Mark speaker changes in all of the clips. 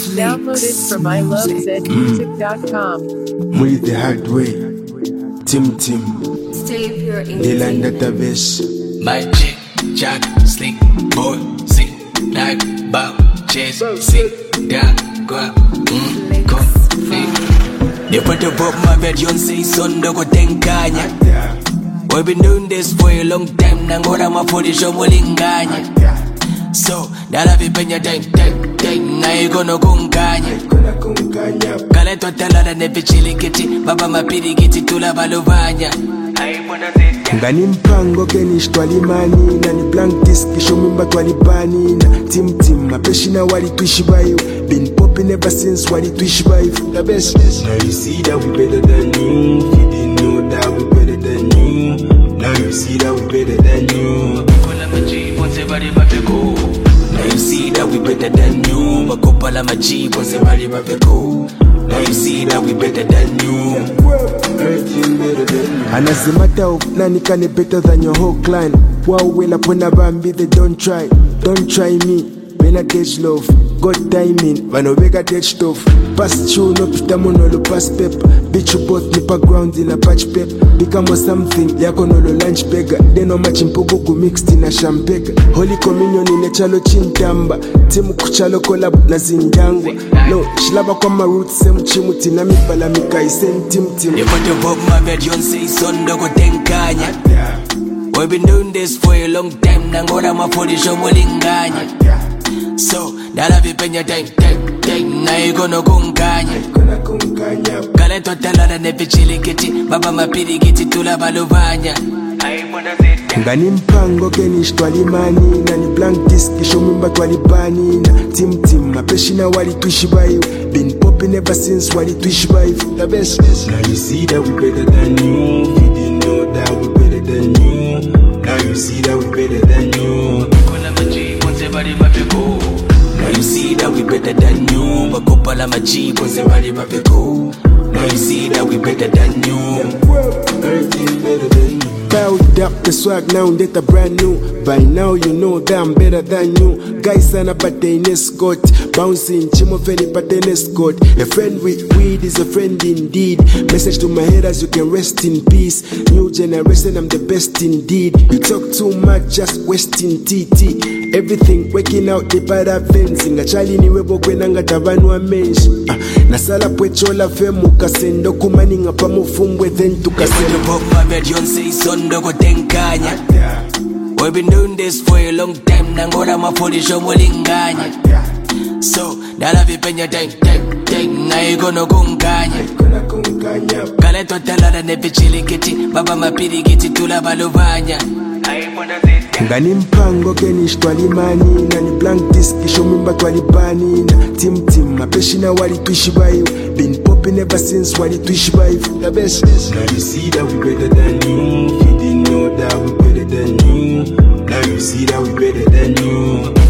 Speaker 1: Downloaded from ilovezmusic.com.
Speaker 2: Move the hard way. Tim.
Speaker 3: Stay pure in
Speaker 2: The land that the best.
Speaker 4: My chick, jack, slick, boy, sick, like, bow, chase, sick, da, go, go, You put the book my bed, you say, son, do go tenkanya. We've been doing this for a long time, nangora mafundisho mulinganya. So, dala vipenya time, na ikono kunganya. Kale totalada nepichilikiti, baba mapirikiti tula baluvanya.
Speaker 2: Ngani mpango kenishitwa limani na ni blank disc kishomimba twalipani na tim mapeshina wali tuishibayo been popping ever since wali tuishibayo the best. Now you see that we better than you. You didn't know that we better than you. Now you see that we better than you.
Speaker 4: Now you see that we better than you. Makopala maji ponse bali mapeko. Now you see that we better than you.
Speaker 2: And as a matter of nani kane better than your whole clan. Wow, well upon a bambi, they don't try me. When I catch love, God timing, when I wake I catch stuff. Past show no pita monolo pass pep. Bitch you both nipa ground in a patch pep. Become something, yako nolo lunch beggar. Then no match mpogo mixed in a shampega. Holy communion in a chalo chintamba. Timu kuchalo collab na zindangwa. No, shilaba kwa my roots same chimuti na mipala mikai same tim.
Speaker 4: You put the book my bed, you say son do go tenkanya. We've been doing this for a long time, nangora mafundisho mulinganya. So, dala vipenya time, na ikono kunganya. Kale totalada nepichilikiti, baba mapirikiti tula baluvanya.
Speaker 2: Ngani mpango kenishitwa limani na ni blank disc kishomimba twalipani na tim mapeshina wali tuishibayo been popping ever since wali tuishibayo the best. Now you see that we better than you. You didn't know that we better than you. Now you see that we better than you.
Speaker 4: Now you see that we better than you. Makopala maji ponse bali mapeko. Now you see that we better than you.
Speaker 2: Everything better than you. Bowed up the swag now that brand new. By now you know that I'm better than you. Guys sana but they escort. Bouncing chimo feni but they escort. A friend with weed is a friend indeed. Message to my haters, you can rest in peace. New generation, I'm the best indeed. You talk too much, just wasting TT. Everything working out the bada fencing. Achali ni webo kwenanga tabanu wa menshi. Nasala pwechola femu kasendo kumani ngapa mufumbwe then tukasendo.
Speaker 4: My bed, you say son do go tenkanya. We've been doing this for a long time, nangora mafundisho mulinganya. So, dala vipenya time, na ikono kunganya. Kale totalada nepichilikiti, baba mapirikiti tula baluvanya.
Speaker 2: Ngani mpango kenishitwa limani na ni blank disc kishomimba twalipani na tim mapeshina wali tuishibayo been popping ever since wali tuishibayo the best. Now you see that we better than you. You didn't know that we better than you. Now you see that we better than you.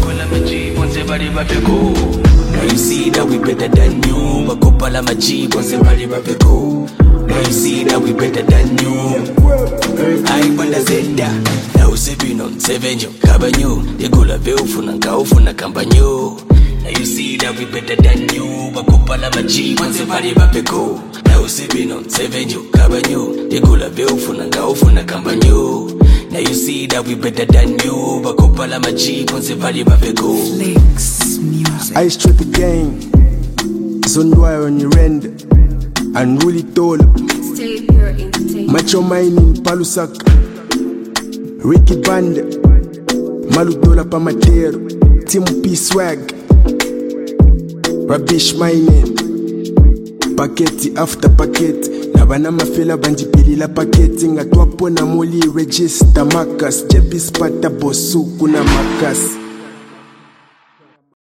Speaker 4: Now you see that we better than you. Makopala maji ponse bali mapeko. Now you see that we better than you. I wanda zenda. Now sipping on 7 yo kabanyo. Yegula veufuna nkaufuna kambanyo. Now you see that we better than you. Makopala maji ponse bali mapeko. Now sipping on 7 yo kabanyo. Yegula veufuna nkaufuna kambanyo. Now you see that we better than you. Makopala maji ponse bali mapeko.
Speaker 2: I strip the gang. Zondwire on your end. And really tall.
Speaker 3: Stay pure entertainment.
Speaker 2: Macho mining palusak. Ricky Band. Maludola pamatero. Tim P swag. Rubbish mining. Paketi after paketi. Nabana mafela banjipilila paketi. Ngatwapo na moli register makas. Jebis pata bosu kuna makas.